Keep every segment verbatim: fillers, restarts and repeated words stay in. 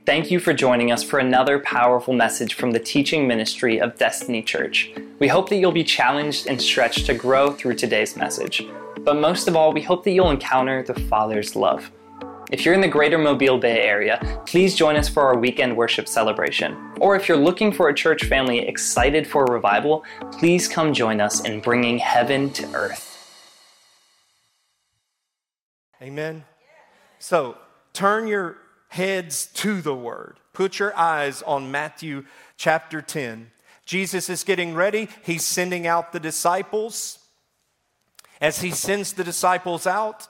Thank you for joining us for another powerful message from the teaching ministry of Destiny Church. We hope that you'll be challenged and stretched to grow through today's message. But most of all, we hope that you'll encounter the Father's love. If you're in the greater Mobile Bay area, please join us for our weekend worship celebration. Or if you're looking for a church family excited for a revival, please come join us in bringing heaven to earth. Amen. So turn your heads to the Word. Put your eyes on Matthew chapter ten. Jesus is getting ready. He's sending out the disciples. As he sends the disciples out,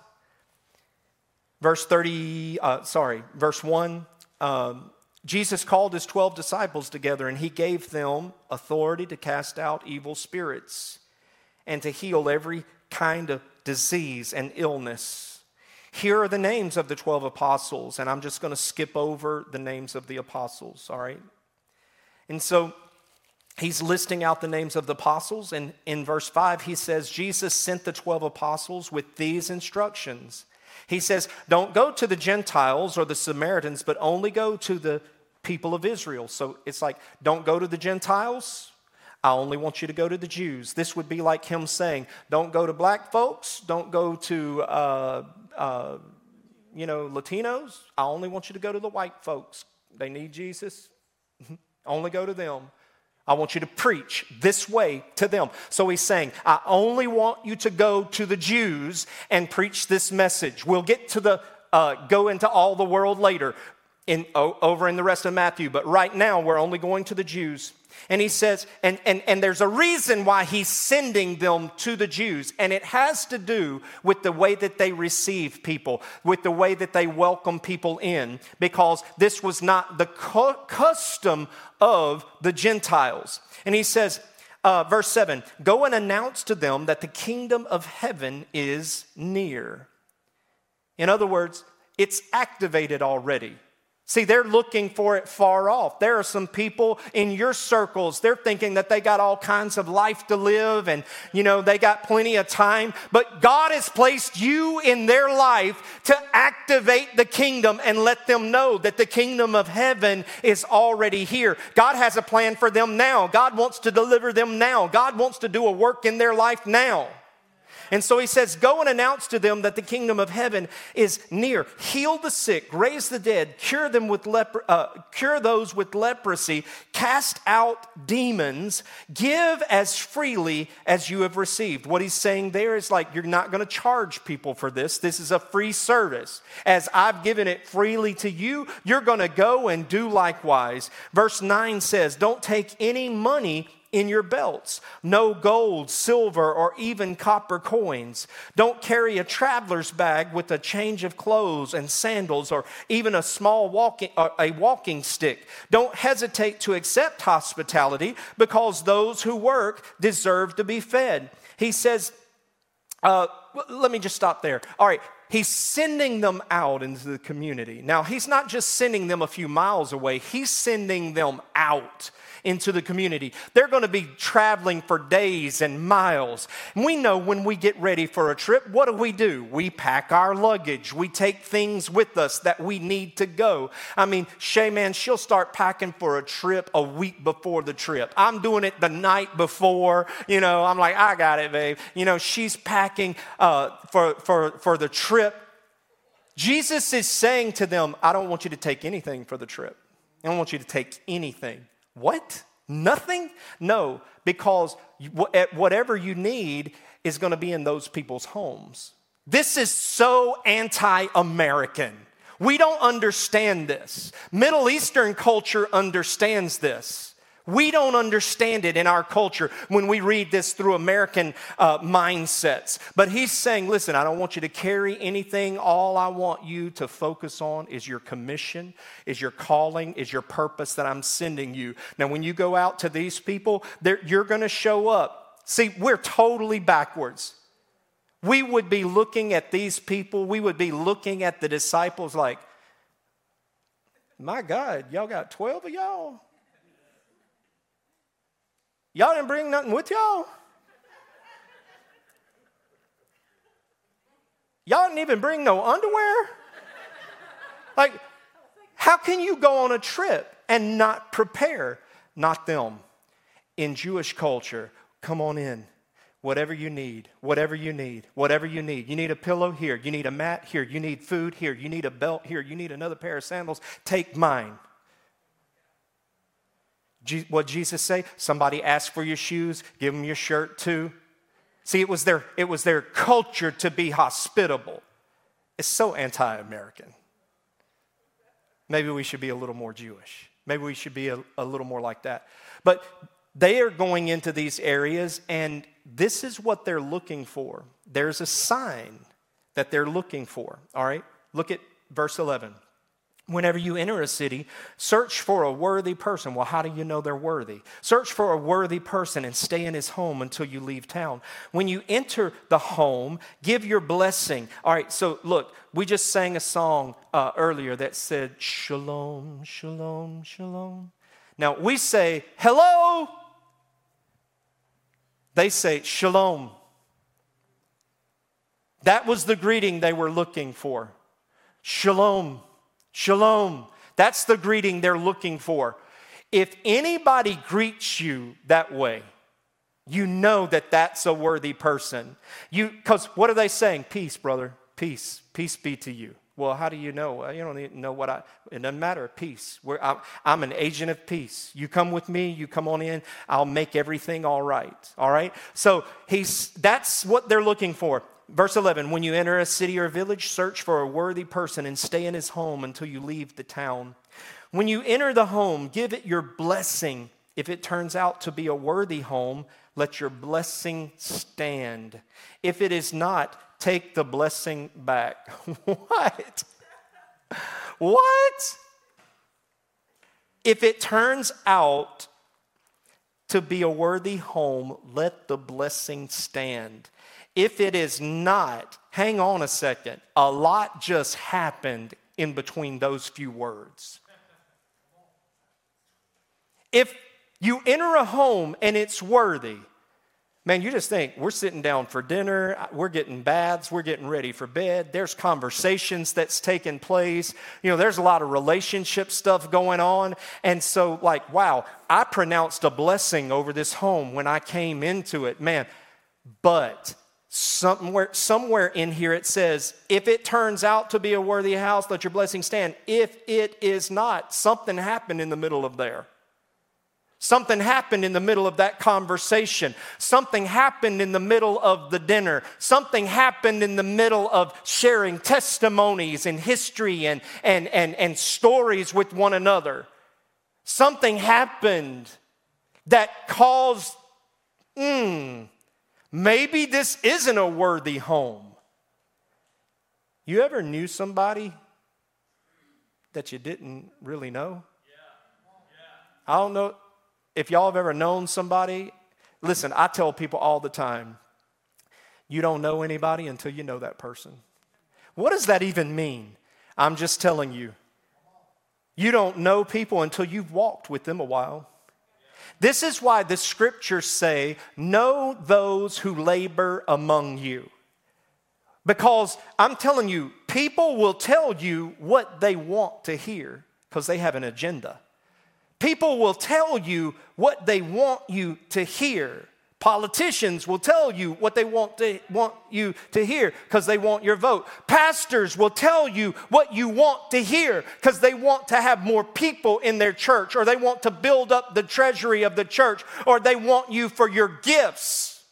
verse thirty, uh, sorry, verse one, um, Jesus called his twelve disciples together and he gave them authority to cast out evil spirits and to heal every kind of disease and illness. Here are the names of the twelve apostles, and I'm just going to skip over the names of the apostles, all right? And so he's listing out the names of the apostles, and in verse five he says, Jesus sent the twelve apostles with these instructions. He says, don't go to the Gentiles or the Samaritans, but only go to the people of Israel. So it's like, don't go to the Gentiles. I only want you to go to the Jews. This would be like him saying, don't go to black folks. Don't go to, uh, uh, you know, Latinos. I only want you to go to the white folks. They need Jesus. Only go to them. I want you to preach this way to them. So he's saying, I only want you to go to the Jews and preach this message. We'll get to the, uh, go into all the world later in, o- over in the rest of Matthew. But right now, we're only going to the Jews. And he says, and, and, and there's a reason why he's sending them to the Jews. And it has to do with the way that they receive people, with the way that they welcome people in, because this was not the cu- custom of the Gentiles. And he says, uh, verse seven, go and announce to them that the kingdom of heaven is near. In other words, it's activated already. See, they're looking for it far off. There are some people in your circles, they're thinking that they got all kinds of life to live and, you know, they got plenty of time. But God has placed you in their life to activate the kingdom and let them know that the kingdom of heaven is already here. God has a plan for them now. God wants to deliver them now. God wants to do a work in their life now. And so he says, go and announce to them that the kingdom of heaven is near. Heal the sick, raise the dead, cure them with lepr- uh, cure those with leprosy, cast out demons, give as freely as you have received. What he's saying there is like, you're not going to charge people for this. This is a free service. As I've given it freely to you, you're going to go and do likewise. Verse nine says, don't take any money in your belts, no gold, silver, or even copper coins. Don't carry a traveler's bag with a change of clothes and sandals, or even a small walking uh, a walking stick. Don't hesitate to accept hospitality, because those who work deserve to be fed. He says, uh, let me just stop there. All right. He's sending them out into the community. Now, he's not just sending them a few miles away. He's sending them out into the community. They're going to be traveling for days and miles. We know when we get ready for a trip, what do we do? We pack our luggage. We take things with us that we need to go. I mean, Shay, man, she'll start packing for a trip a week before the trip. I'm doing it the night before. You know, I'm like, I got it, babe. You know, she's packing uh, for, for, for the trip. Jesus is saying to them, I don't want you to take anything for the trip. I don't want you to take anything. What? Nothing? No, because whatever you need is going to be in those people's homes. This is so anti-American. We don't understand this. Middle Eastern culture understands this. We don't understand it in our culture when we read this through American uh, mindsets. But he's saying, listen, I don't want you to carry anything. All I want you to focus on is your commission, is your calling, is your purpose that I'm sending you. Now, when you go out to these people, you're going to show up. See, we're totally backwards. We would be looking at these people. We would be looking at the disciples like, my God, y'all got twelve of y'all? Y'all didn't bring nothing with y'all? Y'all didn't even bring no underwear? Like, How can you go on a trip and not prepare? Not them. In Jewish culture, come on in. Whatever you need, whatever you need, whatever you need. You need a pillow here. You need a mat here. You need food here. You need a belt here. You need another pair of sandals. Take mine. Je- what did Jesus say? Somebody asked for your shoes, give them your shirt too. See, it was their, it was their culture to be hospitable. It's so anti-American. Maybe we should be a little more Jewish. Maybe we should be a, a little more like that. But they are going into these areas, and this is what they're looking for. There's a sign that they're looking for. All right? Look at verse eleven. Whenever you enter a city, search for a worthy person. Well, how do you know they're worthy? Search for a worthy person and stay in his home until you leave town. When you enter the home, give your blessing. All right, so look, we just sang a song uh, earlier that said, Shalom, shalom, shalom. Now, we say, hello. They say, shalom. That was the greeting they were looking for. Shalom. Shalom. That's the greeting they're looking for. If anybody greets you that way, you know that that's a worthy person. You, because what are they saying? Peace, brother. Peace. Peace be to you. Well, how do you know? Well, you don't even know what I, it doesn't matter. Peace. We're, I'm, I'm an agent of peace. You come with me, you come on in, I'll make everything all right. All right? So he's, that's what they're looking for. Verse eleven, when you enter a city or village, search for a worthy person and stay in his home until you leave the town. When you enter the home, give it your blessing. If it turns out to be a worthy home, let your blessing stand. If it is not, take the blessing back. What? What? If it turns out to be a worthy home, let the blessing stand. If it is not, hang on a second. A lot just happened in between those few words. If you enter a home and it's worthy, man, you just think, we're sitting down for dinner, we're getting baths, we're getting ready for bed, there's conversations that's taking place, you know, there's a lot of relationship stuff going on, and so like, wow, I pronounced a blessing over this home when I came into it, man, but somewhere, somewhere in here it says, if it turns out to be a worthy house, let your blessing stand. If it is not, something happened in the middle of there. Something happened in the middle of that conversation. Something happened in the middle of the dinner. Something happened in the middle of sharing testimonies and history and, and, and, and stories with one another. Something happened that caused, hmm, maybe this isn't a worthy home. You ever knew somebody that you didn't really know? I don't know. If y'all have ever known somebody, listen, I tell people all the time, you don't know anybody until you know that person. What does that even mean? I'm just telling you. You don't know people until you've walked with them a while. This is why the scriptures say, know those who labor among you. Because I'm telling you, people will tell you what they want to hear because they have an agenda. People will tell you what they want you to hear. Politicians will tell you what they want to want you to hear because they want your vote. Pastors will tell you what you want to hear because they want to have more people in their church, or they want to build up the treasury of the church, or they want you for your gifts.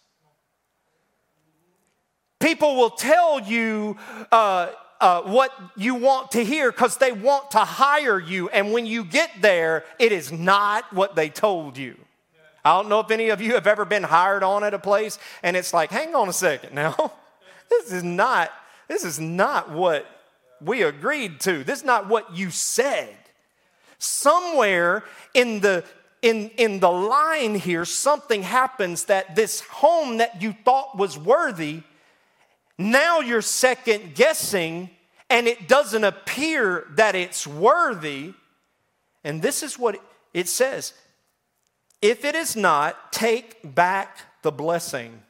People will tell you uh, Uh, what you want to hear because they want to hire you. And when you get there, it is not what they told you. I don't know if any of you have ever been hired on at a place and it's like, hang on a second now. This is not, this is not what we agreed to. This is not what you said. Somewhere in the in, in the line here, something happens that this home that you thought was worthy, now you're second guessing, and it doesn't appear that it's worthy. And this is what it says. If it is not, take back the blessing.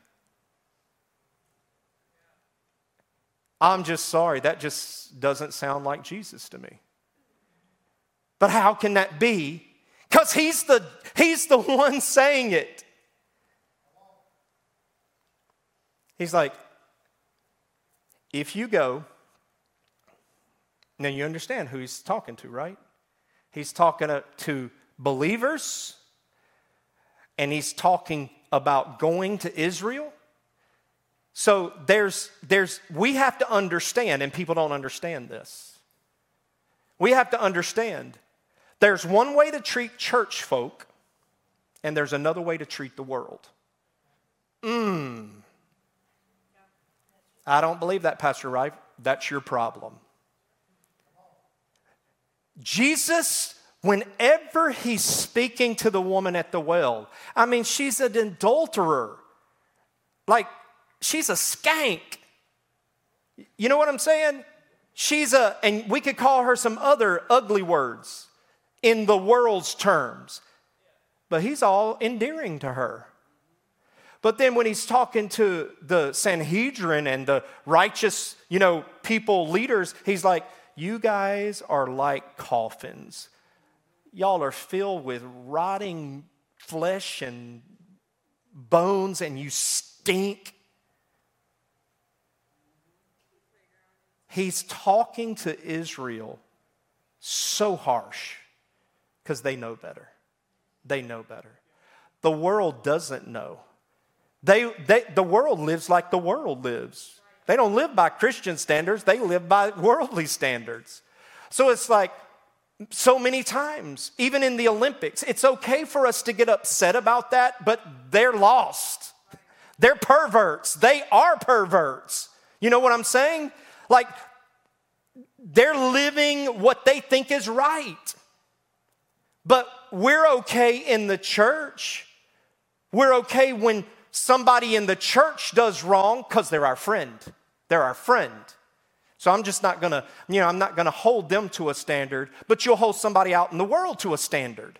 I'm just sorry, that just doesn't sound like Jesus to me. But how can that be? Because he's the, he's the one saying it. He's like, if you go, now you understand who he's talking to, right? He's talking to, to believers, and he's talking about going to Israel. So there's, there's, we have to understand, and people don't understand this. We have to understand there's one way to treat church folk, and there's another way to treat the world. Mmm. I don't believe that, Pastor Wright. That's your problem. Jesus, whenever he's speaking to the woman at the well, I mean, she's an adulterer. Like, she's a skank. You know what I'm saying? She's a, and we could call her some other ugly words in the world's terms. But he's all endearing to her. But then when he's talking to the Sanhedrin and the righteous, you know, people, leaders, he's like, you guys are like coffins. Y'all are filled with rotting flesh and bones, and you stink. He's talking to Israel so harsh because they know better. They know better. The world doesn't know. They, they, the world lives like the world lives. They don't live by Christian standards. They live by worldly standards. So it's like so many times, even in the Olympics, it's okay for us to get upset about that, but they're lost. They're perverts. They are perverts. You know what I'm saying? Like, they're living what they think is right. But we're okay in the church. We're okay when somebody in the church does wrong because they're our friend. They're our friend. So I'm just not going to, you know, I'm not going to hold them to a standard, but you'll hold somebody out in the world to a standard.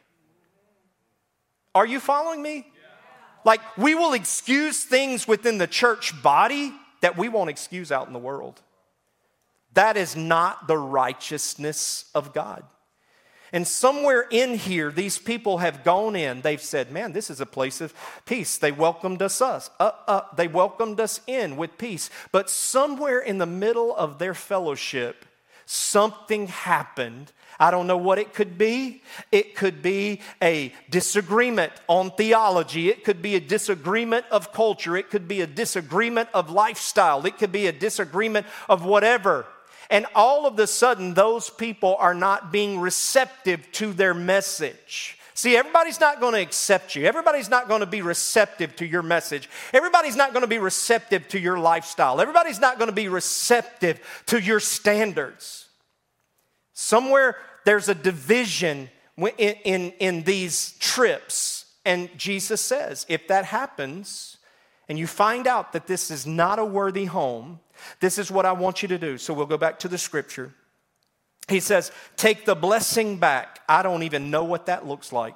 Are you following me? Yeah. Like, we will excuse things within the church body that we won't excuse out in the world. That is not the righteousness of God. And somewhere in here, these people have gone in. They've said, man, this is a place of peace. They welcomed us, us uh, uh, they welcomed us in with peace. But somewhere in the middle of their fellowship, something happened. I don't know what it could be. It could be a disagreement on theology. It could be a disagreement of culture. It could be a disagreement of lifestyle. It could be a disagreement of whatever. And all of a sudden, those people are not being receptive to their message. See, everybody's not going to accept you. Everybody's not going to be receptive to your message. Everybody's not going to be receptive to your lifestyle. Everybody's not going to be receptive to your standards. Somewhere there's a division in, in, in these trips. And Jesus says, if that happens, and you find out that this is not a worthy home, this is what I want you to do. So we'll go back to the scripture. He says, take the blessing back. I don't even know what that looks like.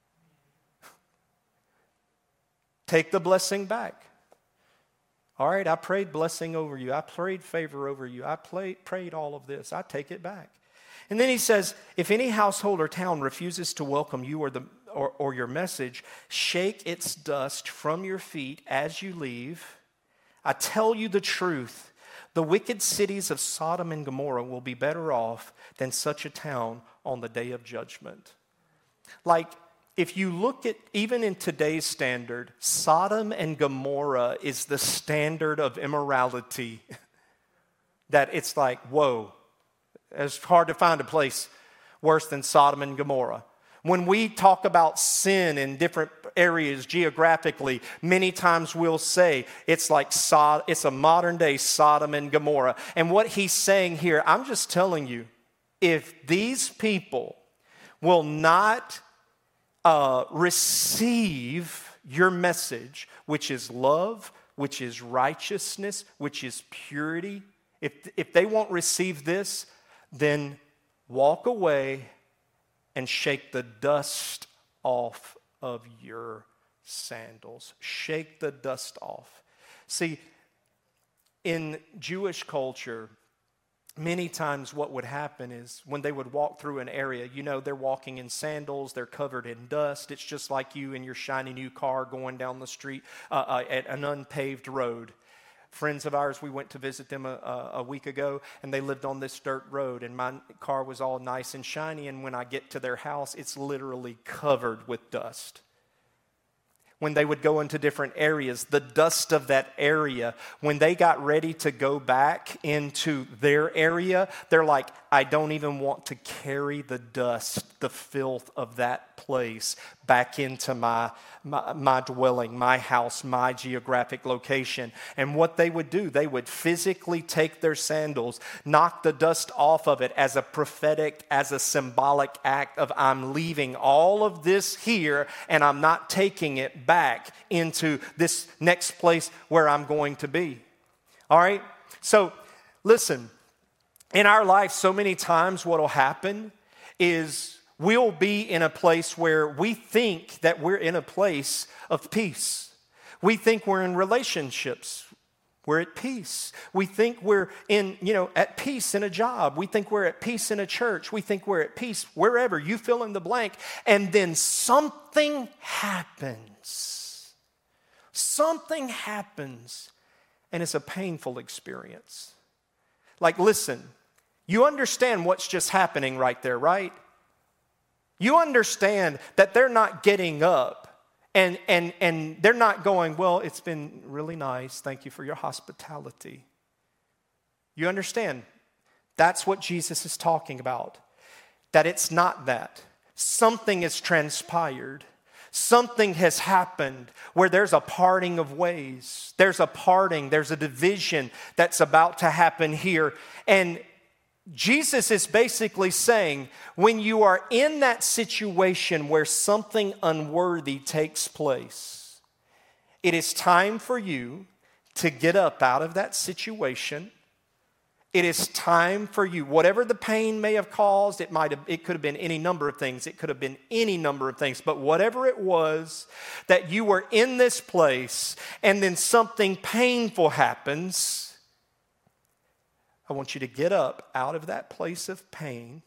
Take the blessing back. All right, I prayed blessing over you. I prayed favor over you. I prayed, prayed all of this. I take it back. And then he says, if any household or town refuses to welcome you or, the, or, or your message, shake its dust from your feet as you leave. I tell you the truth, the wicked cities of Sodom and Gomorrah will be better off than such a town on the day of judgment. Like, if you look at, even in today's standard, Sodom and Gomorrah is the standard of immorality. That it's like, whoa, it's hard to find a place worse than Sodom and Gomorrah. When we talk about sin in different areas geographically, many times we'll say it's like Sod- it's a modern day Sodom and Gomorrah. And what he's saying here, I'm just telling you, if these people will not uh, receive your message, which is love, which is righteousness, which is purity, if, if they won't receive this, then walk away and shake the dust off of your sandals. Shake the dust off. See, in Jewish culture, many times what would happen is when they would walk through an area, you know, they're walking in sandals, they're covered in dust. It's just like you in your shiny new car going down the street uh, uh, at an unpaved road. Friends of ours, we went to visit them a, a week ago, and they lived on this dirt road, and my car was all nice and shiny, and when I get to their house, it's literally covered with dust. When they would go into different areas, the dust of that area, when they got ready to go back into their area, they're like, I don't even want to carry the dust, the filth of that place back into my, my, my dwelling, my house, my geographic location. And what they would do, they would physically take their sandals, knock the dust off of it as a prophetic, as a symbolic act of I'm leaving all of this here and I'm not taking it back into this next place where I'm going to be. All right? So, listen. In our life, so many times what will happen is we'll be in a place where we think that we're in a place of peace. We think we're in relationships. We're at peace. We think we're in, you know, at peace in a job. We think we're at peace in a church. We think we're at peace wherever. You fill in the blank. And then something happens. Something happens. And it's a painful experience. Like, listen. You understand what's just happening right there, right? You understand that they're not getting up and, and, and they're not going, well, it's been really nice. Thank you for your hospitality. You understand? That's what Jesus is talking about. That it's not that. Something has transpired. Something has happened where there's a parting of ways. There's a parting. There's a division that's about to happen here. And Jesus is basically saying, when you are in that situation where something unworthy takes place, it is time for you to get up out of that situation. It is time for you, whatever the pain may have caused, it might have, it could have been any number of things. It could have been any number of things. But whatever it was, that you were in this place and then something painful happens, I want you to get up out of that place of pain,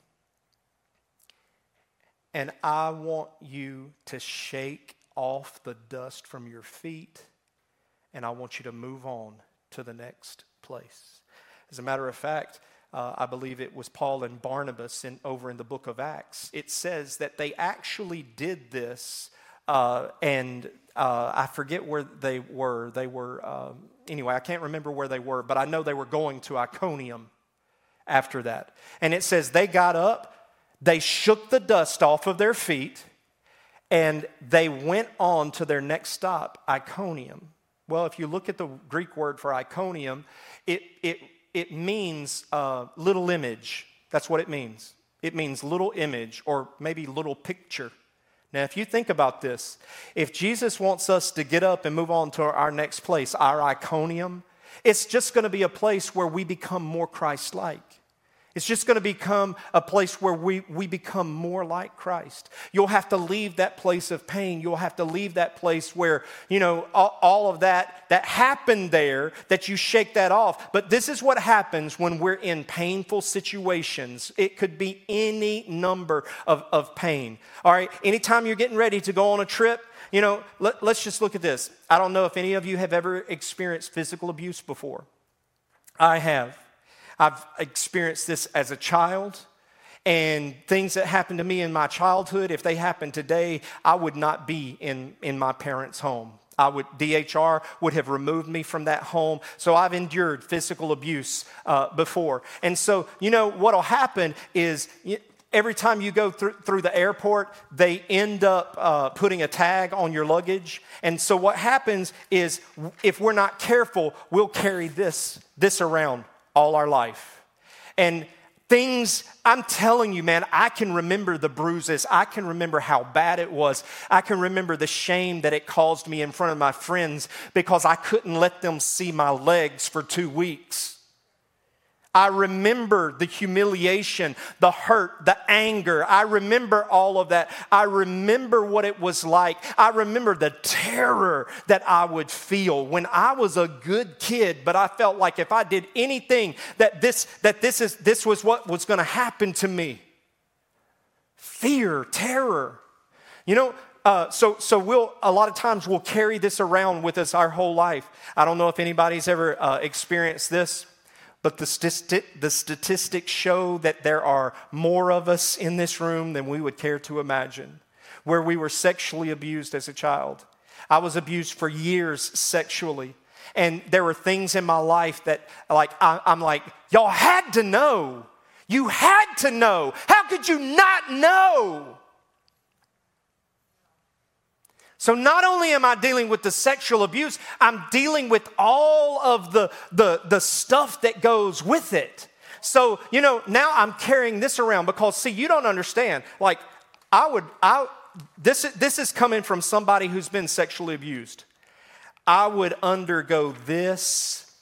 and I want you to shake off the dust from your feet, and I want you to move on to the next place. As a matter of fact, uh, I believe it was Paul and Barnabas in, over in the book of Acts. It says that they actually did this, uh, and uh, I forget where they were. They were... Um, Anyway, I can't remember where they were, but I know they were going to Iconium after that. And it says they got up, they shook the dust off of their feet, and they went on to their next stop, Iconium. Well, if you look at the Greek word for Iconium, it, it, it means uh, little image. That's what it means. It means little image or maybe little picture. Now, if you think about this, if Jesus wants us to get up and move on to our next place, our Iconium, it's just going to be a place where we become more Christ-like. It's just going to become a place where we, we become more like Christ. You'll have to leave that place of pain. You'll have to leave that place where, you know, all, all of that that happened there, that you shake that off. But this is what happens when we're in painful situations. It could be any number of, of pain. All right, anytime you're getting ready to go on a trip, you know, let, let's just look at this. I don't know if any of you have ever experienced physical abuse before. I have. I've experienced this as a child, and things that happened to me in my childhood, if they happened today, I would not be in, in my parents' home. I would, D H R would have removed me from that home. So I've endured physical abuse uh, before. And so, you know, what will happen is you, every time you go through, through the airport, they end up uh, putting a tag on your luggage. And so what happens is if we're not careful, we'll carry this, this around all our life. And things, I'm telling you, man, I can remember the bruises. I can remember how bad it was. I can remember the shame that it caused me in front of my friends because I couldn't let them see my legs for two weeks. I remember the humiliation, the hurt, the anger. I remember all of that. I remember what it was like. I remember the terror that I would feel when I was a good kid, but I felt like if I did anything that this that this is this was what was going to happen to me. Fear, terror. You know, uh, so so we'll a lot of times we'll carry this around with us our whole life. I don't know if anybody's ever uh, experienced this. But the, sti- the statistics show that there are more of us in this room than we would care to imagine, where we were sexually abused as a child. I was abused for years sexually. And there were things in my life that like I, I'm like, y'all had to know. You had to know. How could you not know? So not only am I dealing with the sexual abuse, I'm dealing with all of the, the, the stuff that goes with it. So, you know, now I'm carrying this around because, see, you don't understand. Like, I would, I, this, this is coming from somebody who's been sexually abused. I would undergo this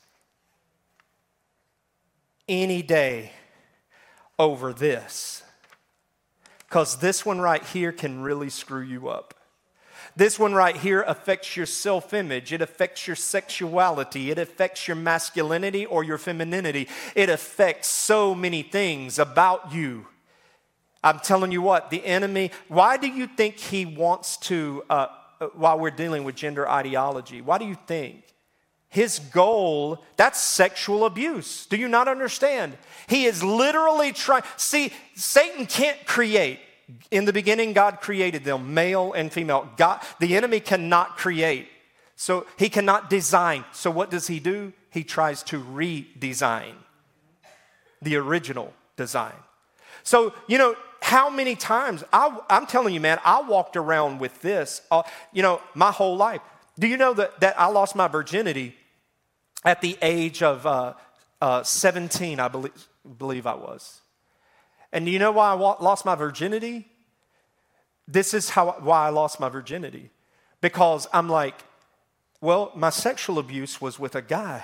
any day over this. Because this one right here can really screw you up. This one right here affects your self-image. It affects your sexuality. It affects your masculinity or your femininity. It affects so many things about you. I'm telling you what, the enemy, why do you think he wants to, uh, while we're dealing with gender ideology, why do you think? His goal, that's sexual abuse. Do you not understand? He is literally trying, see, Satan can't create. In the beginning, God created them, male and female. God, the enemy cannot create. So he cannot design. So what does he do? He tries to redesign the original design. So, you know, how many times, I, I'm telling you, man, I walked around with this, uh, you know, my whole life. Do you know that, that I lost my virginity at the age of uh, uh, seventeen, I believe, believe I was. And do you know why I lost my virginity? This is how why I lost my virginity. Because I'm like, well, my sexual abuse was with a guy.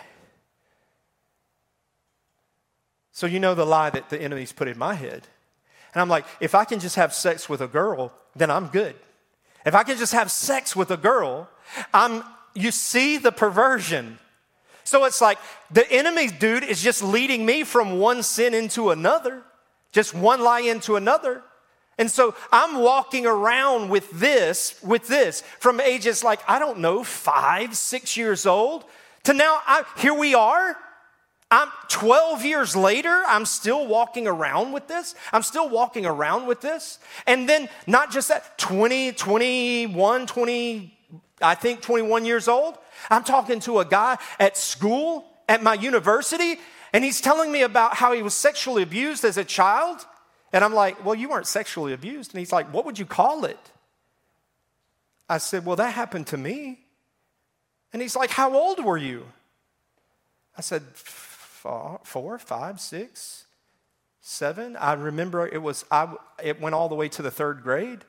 So you know the lie that the enemy's put in my head. And I'm like, if I can just have sex with a girl, then I'm good. If I can just have sex with a girl, I'm, you see the perversion. So it's like the enemy, dude, is just leading me from one sin into another. Just one lie into another. And so I'm walking around with this, with this, from ages like, I don't know, five, six years old, to now, I, here we are. I'm twelve years later, I'm still walking around with this. I'm still walking around with this. And then not just that, twenty, twenty-one, twenty, I think twenty-one years old. I'm talking to a guy at school, at my university, and he's telling me about how he was sexually abused as a child. And I'm like, well, you weren't sexually abused. And he's like, what would you call it? I said, well, that happened to me. And he's like, how old were you? I said, four, four, five, six, seven. I remember it was, I, it went all the way to the third grade.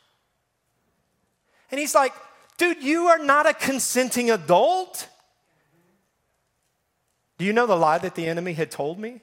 And he's like, dude, you are not a consenting adult. Do you know the lie that the enemy had told me?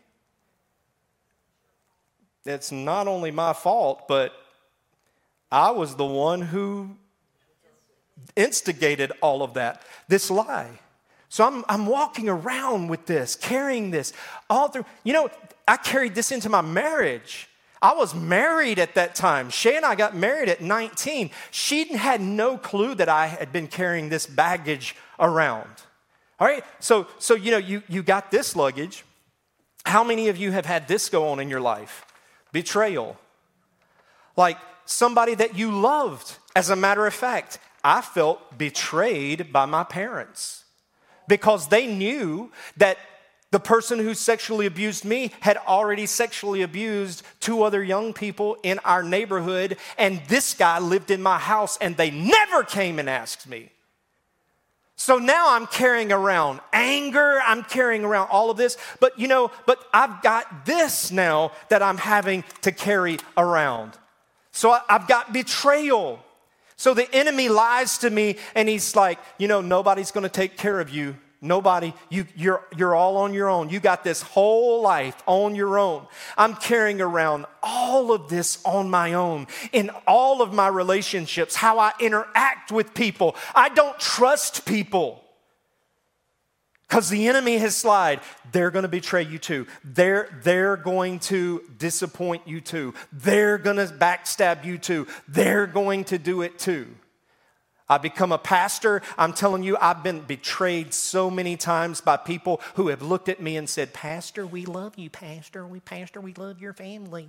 It's not only my fault, but I was the one who instigated all of that, this lie. So I'm, I'm walking around with this, carrying this all through. You know, I carried this into my marriage. I was married at that time. Shay and I got married at nineteen. She had no clue that I had been carrying this baggage around. All right, so, so you know, you, you got this luggage. How many of you have had this go on in your life? Betrayal. Like somebody that you loved. As a matter of fact, I felt betrayed by my parents because they knew that the person who sexually abused me had already sexually abused two other young people in our neighborhood, and this guy lived in my house, and they never came and asked me. So now I'm carrying around anger, I'm carrying around all of this, but you know, but I've got this now that I'm having to carry around. So I've got betrayal. So the enemy lies to me and he's like, you know, nobody's going to take care of you Nobody, you, you're, you're all on your own. You got this whole life on your own. I'm carrying around all of this on my own in all of my relationships, how I interact with people. I don't trust people because the enemy has lied. They're going to betray you too. They're, they're going to disappoint you too. They're going to backstab you too. They're going to do it too. I become a pastor. I'm telling you, I've been betrayed so many times by people who have looked at me and said, Pastor, we love you, Pastor. We, Pastor, we love your family.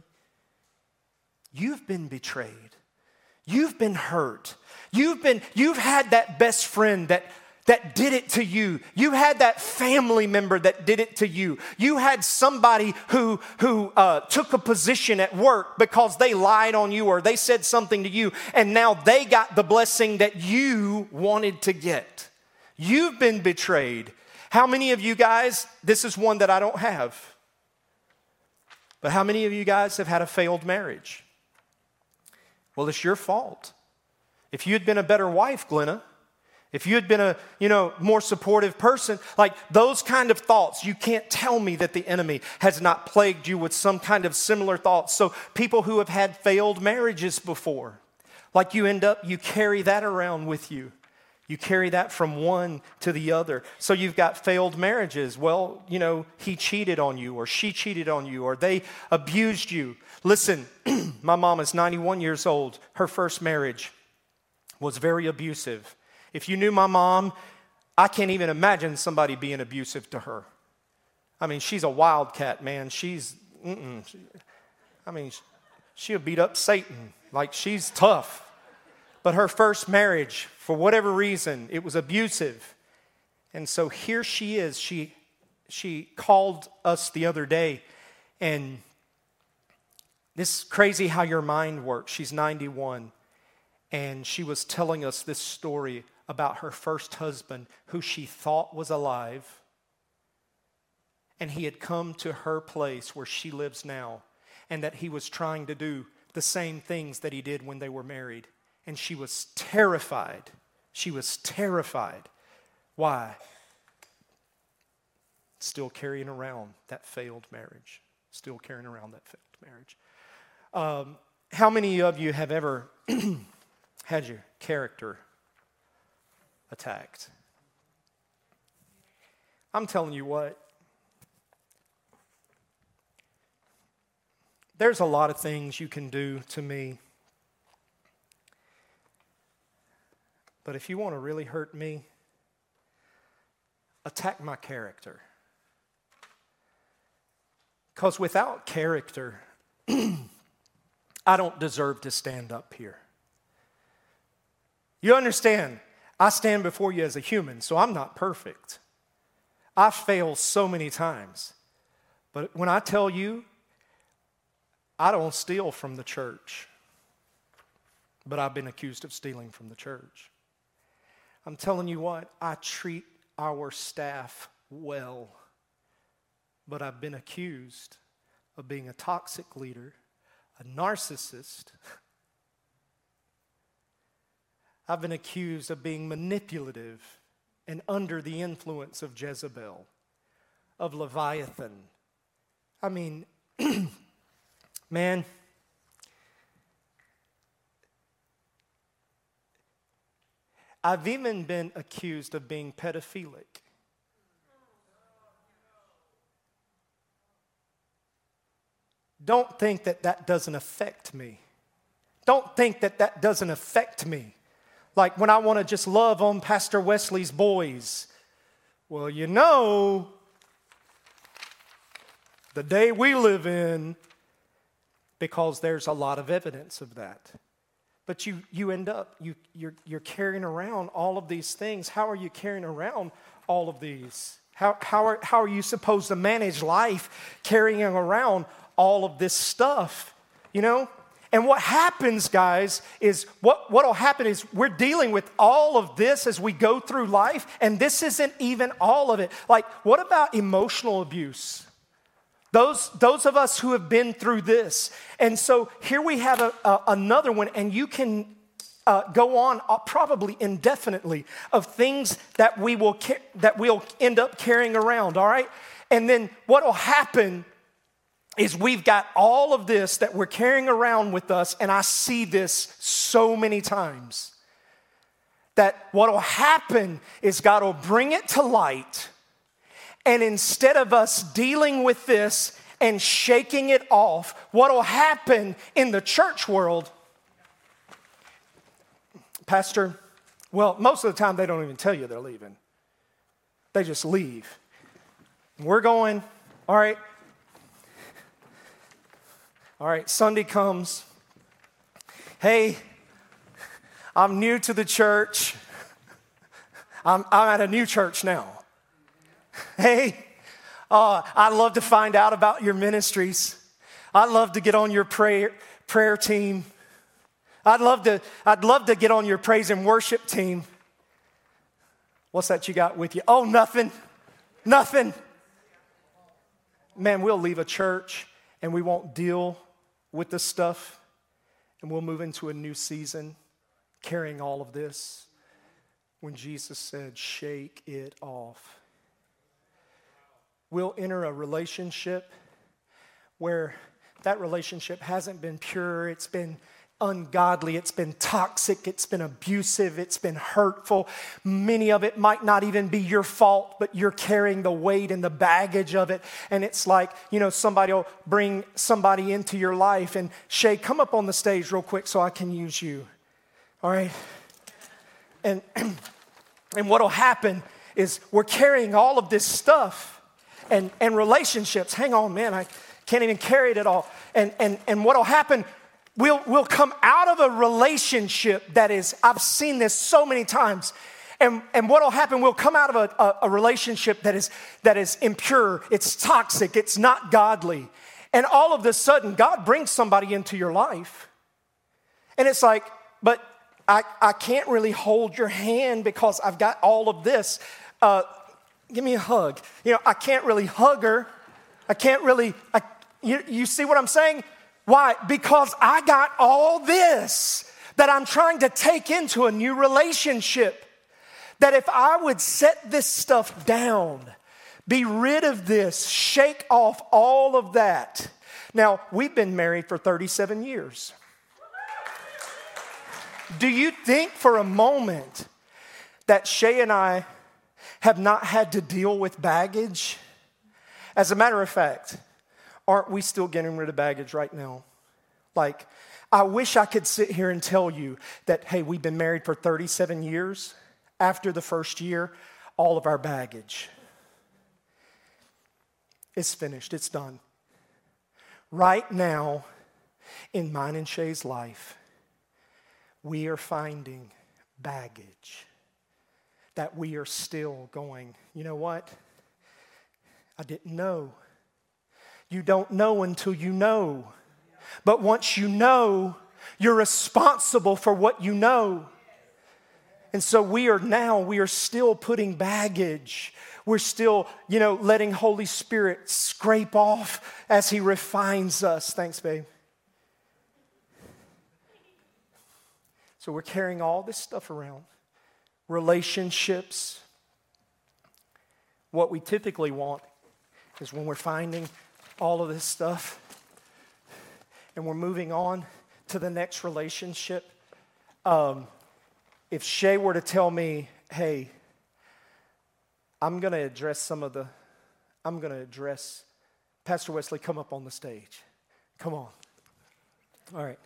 You've been betrayed. You've been hurt. You've been, you've had that best friend that that did it to you. You had that family member that did it to you. You had somebody who, who uh, took a position at work because they lied on you or they said something to you, and now they got the blessing that you wanted to get. You've been betrayed. How many of you guys, this is one that I don't have, but how many of you guys have had a failed marriage? Well, it's your fault. If you had been a better wife, Glenna, if you had been a, you know, more supportive person, like those kind of thoughts, you can't tell me that the enemy has not plagued you with some kind of similar thoughts. So people who have had failed marriages before, like you end up, you carry that around with you. You carry that from one to the other. So you've got failed marriages. Well, you know, he cheated on you or she cheated on you or they abused you. Listen, my mom is ninety-one years old. Her first marriage was very abusive. If you knew my mom, I can't even imagine somebody being abusive to her. I mean, she's a wildcat, man. She's, mm-mm. She, I mean, she'll beat up Satan. Like, she's tough. But her first marriage, for whatever reason, it was abusive. And so here she is. She, she called us the other day, and this is crazy how your mind works. She's ninety-one, and she was telling us this story about her first husband who she thought was alive, and he had come to her place where she lives now, and that he was trying to do the same things that he did when they were married. And she was terrified. She was terrified. Why? Still carrying around that failed marriage. Still carrying around that failed marriage. Um, how many of you have ever had your character attacked? I'm telling you what, there's a lot of things you can do to me, but if you want to really hurt me, attack my character. Because without character, I don't deserve to stand up here. You understand? I stand before you as a human, so I'm not perfect. I fail so many times. But when I tell you, I don't steal from the church, but I've been accused of stealing from the church. I'm telling you what, I treat our staff well, but I've been accused of being a toxic leader, a narcissist. I've been accused of being manipulative and under the influence of Jezebel, of Leviathan. I mean, man, I've even been accused of being pedophilic. Don't think that that doesn't affect me. Don't think that that doesn't affect me. Like when I want to just love on Pastor Wesley's boys. Well, you know, the day we live in, because there's a lot of evidence of that. But you you end up, you, you're, you're carrying around all of these things. How are you carrying around all of these? How, how, are, how are you supposed to manage life carrying around all of this stuff, you know? And what happens, guys, is what what will happen is we're dealing with all of this as we go through life, and this isn't even all of it. Like, what about emotional abuse? Those, those of us who have been through this. And so here we have a, a, another one, and you can uh, go on uh, probably indefinitely of things that we will ca- that we'll end up carrying around, all right? And then what will happen is we've got all of this that we're carrying around with us, and I see this so many times, that what will happen is God will bring it to light, and instead of us dealing with this and shaking it off, what will happen in the church world, Pastor, well, most of the time they don't even tell you they're leaving. They just leave. We're going, all right, all right, Sunday comes. Hey, I'm new to the church. I'm, I'm at a new church now. Hey, uh, I'd love to find out about your ministries. I'd love to get on your prayer prayer team. I'd love to, I'd love to get on your praise and worship team. What's that you got with you? Oh, nothing. Nothing. Man, we'll leave a church and we won't deal with this stuff, and we'll move into a new season carrying all of this when Jesus said, shake it off. We'll enter a relationship where that relationship hasn't been pure, it's been ungodly, it's been toxic, it's been abusive, it's been hurtful. Many of it might not even be your fault, but you're carrying the weight and the baggage of it. And it's like, you know, somebody will bring somebody into your life and, Shay, come up on the stage real quick so I can use you. All right? And, and what will happen is we're carrying all of this stuff and, and relationships. Hang on, man, I can't even carry it at all. And, and, and what will happen, We'll, we'll come out of a relationship that is, I've seen this so many times, and, and what will happen, we'll come out of a, a, a relationship that is, that is impure, it's toxic, it's not godly, and all of a sudden, God brings somebody into your life, and it's like, but I, I can't really hold your hand because I've got all of this. Uh, give me a hug. You know, I can't really hug her. I can't really, I, you, you see what I'm saying? Why? Because I got all this that I'm trying to take into a new relationship. That if I would set this stuff down, be rid of this, shake off all of that. Now, we've been married for thirty-seven years. Do you think for a moment that Shay and I have not had to deal with baggage? As a matter of fact, aren't we still getting rid of baggage right now? Like, I wish I could sit here and tell you that, hey, we've been married for thirty-seven years. After the first year, all of our baggage is finished. It's done. Right now, in mine and Shay's life, we are finding baggage that we are still going, you know what? I didn't know. You don't know until you know. But once you know, you're responsible for what you know. And so we are now, we are still putting baggage. We're still, you know, letting Holy Spirit scrape off as He refines us. Thanks, babe. So we're carrying all this stuff around. Relationships. What we typically want is when we're finding all of this stuff and we're moving on to the next relationship. Um, if Shay were to tell me, hey, I'm going to address some of the, I'm going to address, Pastor Wesley, come up on the stage. Come on. All right.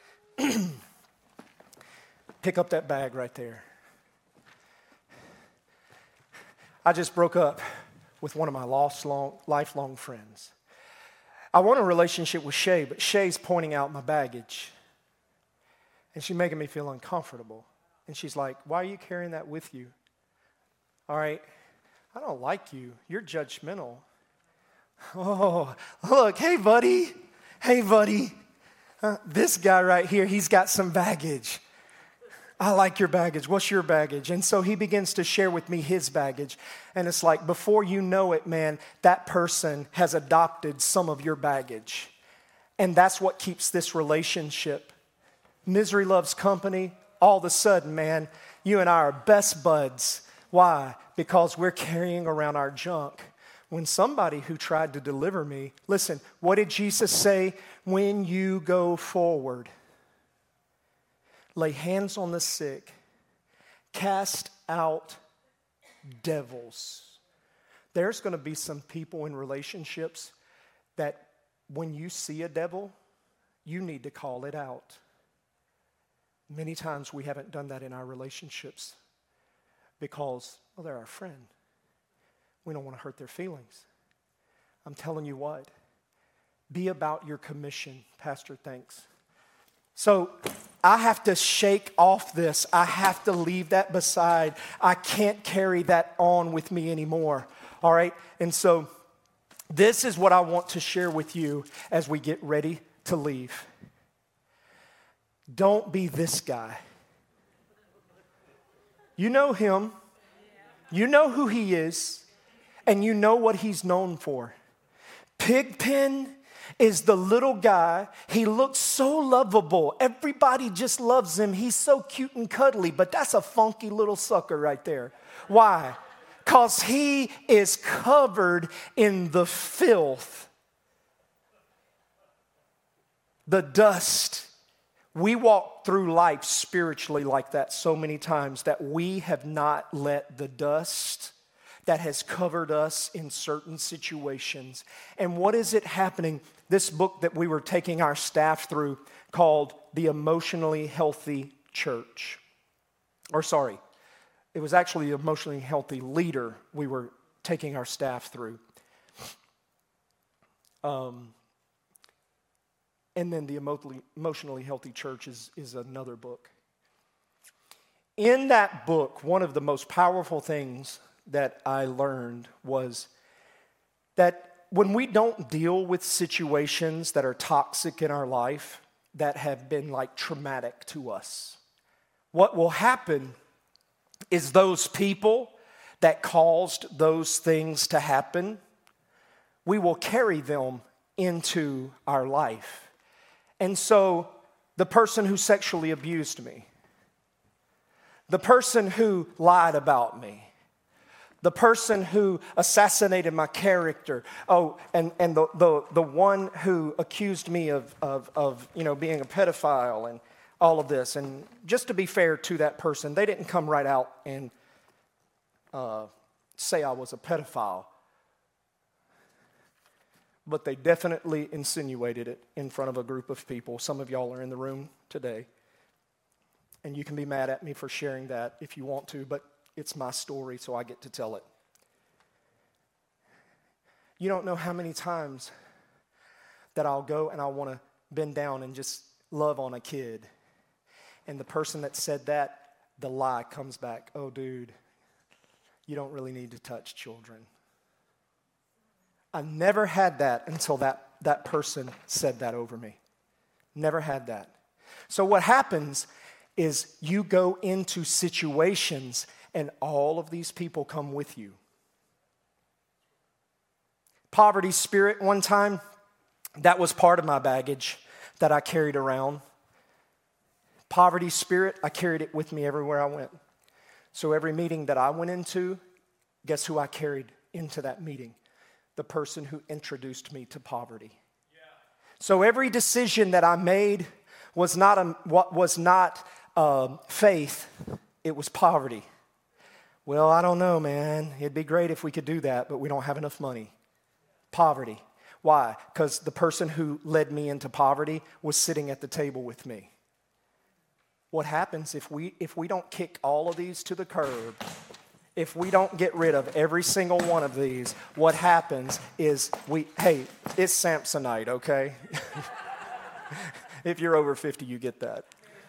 Pick up that bag right there. I just broke up with one of my lost long, lifelong friends. I want a relationship with Shay, but Shay's pointing out my baggage. And she's making me feel uncomfortable. And she's like, why are you carrying that with you? All right, I don't like you. You're judgmental. Oh, look, hey, buddy. Hey, buddy. Uh, this guy right here, he's got some baggage. I like your baggage. What's your baggage? And so he begins to share with me his baggage. And it's like, before you know it, man, that person has adopted some of your baggage. And that's what keeps this relationship. Misery loves company. all of a sudden, man, you and I are best buds. Why? Because we're carrying around our junk. When somebody who tried to deliver me, listen, what did Jesus say? When you go forward, lay hands on the sick, cast out devils. There's going to be some people in relationships that when you see a devil, you need to call it out. Many times we haven't done that in our relationships because, well, they're our friend. We don't want to hurt their feelings. I'm telling you what, be about your commission. Pastor, thanks. So I have to shake off this. I have to leave that beside. I can't carry that on with me anymore. All right? And so this is what I want to share with you as we get ready to leave. Don't be this guy. You know him. You know who he is. And you know what he's known for. Pigpen is the little guy. He looks so lovable. Everybody just loves him. He's so cute and cuddly, but that's a funky little sucker right there. Why? Because he is covered in the filth, the dust. We walk through life spiritually like that so many times that we have not let the dust that has covered us in certain situations. And what is it happening? This book that we were taking our staff through called The Emotionally Healthy Church. Or sorry, it was actually the Emotionally Healthy Leader we were taking our staff through. Um, and then The Emotionally, Emotionally Healthy Church is, is another book. In that book, one of the most powerful things that I learned was that when we don't deal with situations that are toxic in our life, that have been like traumatic to us, what will happen is those people that caused those things to happen, we will carry them into our life. And so the person who sexually abused me, the person who lied about me, the person who assassinated my character, oh, and, and the, the, the one who accused me of, of, of, you know, being a pedophile and all of this. And just to be fair to that person, they didn't come right out and uh, say I was a pedophile. But they definitely insinuated it in front of a group of people. Some of y'all are in the room today. And you can be mad at me for sharing that if you want to, but it's my story, so I get to tell it. You don't know how many times that I'll go and I'll want to bend down and just love on a kid. And the person that said that, the lie comes back. Oh, dude, you don't really need to touch children. I never had that until that, that person said that over me. Never had that. So what happens is you go into situations and all of these people come with you. Poverty spirit, one time, that was part of my baggage that I carried around. Poverty spirit, I carried it with me everywhere I went. So every meeting that I went into, guess who I carried into that meeting? The person who introduced me to poverty. Yeah. So every decision that I made was not a, what was not um, faith, it was poverty. Well, I don't know, man. It'd be great if we could do that, but we don't have enough money. Poverty. Why? Because the person who led me into poverty was sitting at the table with me. What happens if we if we don't kick all of these to the curb, if we don't get rid of every single one of these, what happens is we, hey, it's Samsonite, okay? If you're over fifty, you get that.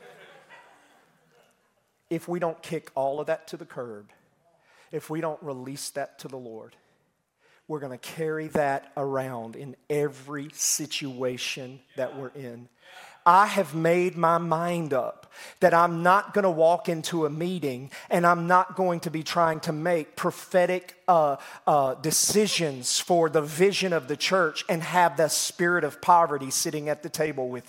If we don't kick all of that to the curb, if we don't release that to the Lord, we're going to carry that around in every situation that we're in. I have made my mind up that I'm not going to walk into a meeting and I'm not going to be trying to make prophetic uh, uh, decisions for the vision of the church and have the spirit of poverty sitting at the table with me.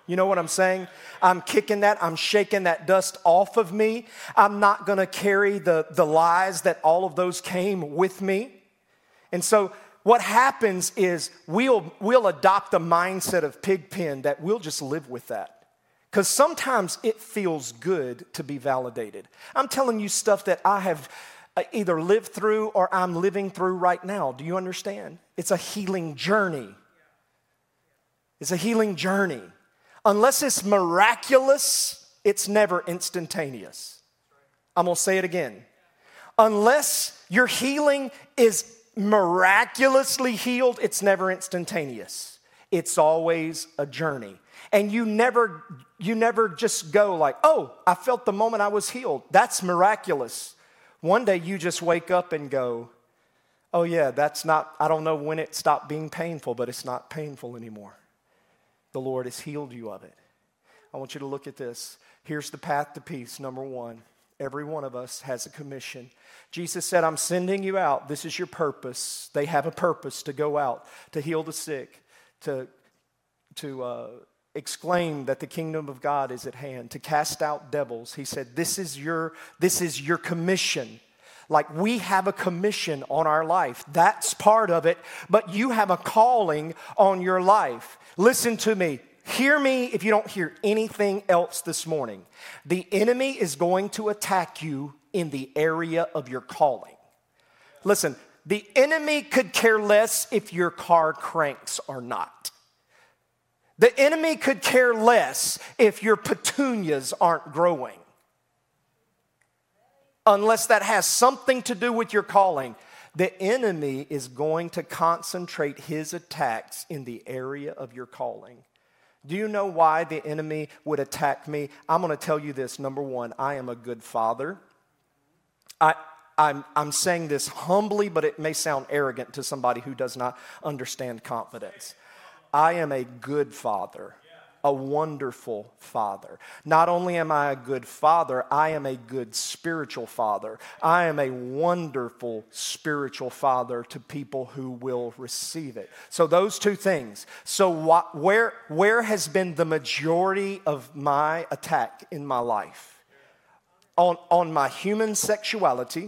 You know what I'm saying? I'm kicking that. I'm shaking that dust off of me. I'm not going to carry the, the lies that all of those came with me. And so what happens is we'll, we'll adopt the mindset of Pigpen that we'll just live with that. Because sometimes it feels good to be validated. I'm telling you stuff that I have either lived through or I'm living through right now. Do you understand? It's a healing journey. It's a healing journey. Unless it's miraculous, it's never instantaneous. I'm going to say it again. Unless your healing is miraculously healed, it's never instantaneous. It's always a journey. And you never, you never just go like, oh, I felt the moment I was healed. That's miraculous. One day you just wake up and go, oh yeah, that's not, I don't know when it stopped being painful, but it's not painful anymore. The Lord has healed you of it. I want you to look at this. Here's the path to peace. Number one, every one of us has a commission. Jesus said, I'm sending you out. This is your purpose. They have a purpose to go out, to heal the sick, to, to uh, exclaim that the kingdom of God is at hand, to cast out devils. He said, this is your, this is your commission. Like we have a commission on our life. That's part of it. But you have a calling on your life. Listen to me. Hear me if you don't hear anything else this morning. The enemy is going to attack you in the area of your calling. Listen, the enemy could care less if your car cranks or not. The enemy could care less if your petunias aren't growing. Unless that has something to do with your calling. The enemy is going to concentrate his attacks in the area of your calling. Do you know why the enemy would attack me? I'm going to tell you this. Number one, I am a good father. I, I'm, I'm saying this humbly, but it may sound arrogant to somebody who does not understand confidence. I am a good father. A wonderful father. Not only am I a good father, I am a good spiritual father. I am a wonderful spiritual father to people who will receive it. So those two things. So what, where, where has been the majority of my attack in my life? On, on my human sexuality,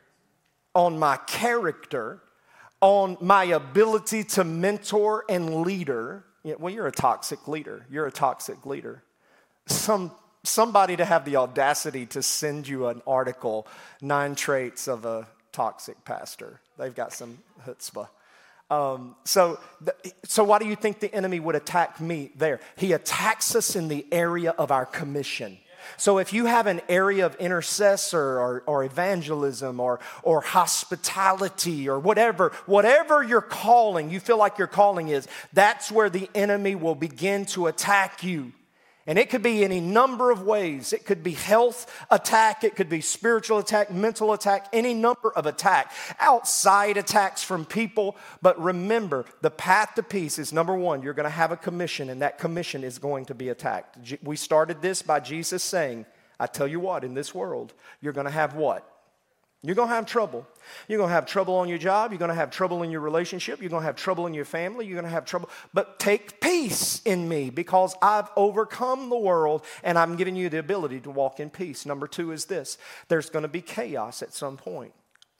on my character, on my ability to mentor and leader. Yeah, well, you're a toxic leader. You're a toxic leader. Some somebody to have the audacity to send you an article, Nine Traits of a Toxic Pastor. They've got some chutzpah. Um, so, th- so why do you think the enemy would attack me there? He attacks us in the area of our commission. So if you have an area of intercessor or, or evangelism or, or hospitality or whatever, whatever your calling, you feel like your calling is, that's where the enemy will begin to attack you. And it could be any number of ways. It could be health attack. It could be spiritual attack, mental attack, any number of attack. Outside attacks from people. But remember, the path to peace is number one, you're going to have a commission, and that commission is going to be attacked. We started this by Jesus saying, I tell you what, in this world, you're going to have what? You're going to have trouble. You're going to have trouble on your job. You're going to have trouble in your relationship. You're going to have trouble in your family. You're going to have trouble. But take peace in me because I've overcome the world and I'm giving you the ability to walk in peace. Number two is this. There's going to be chaos at some point.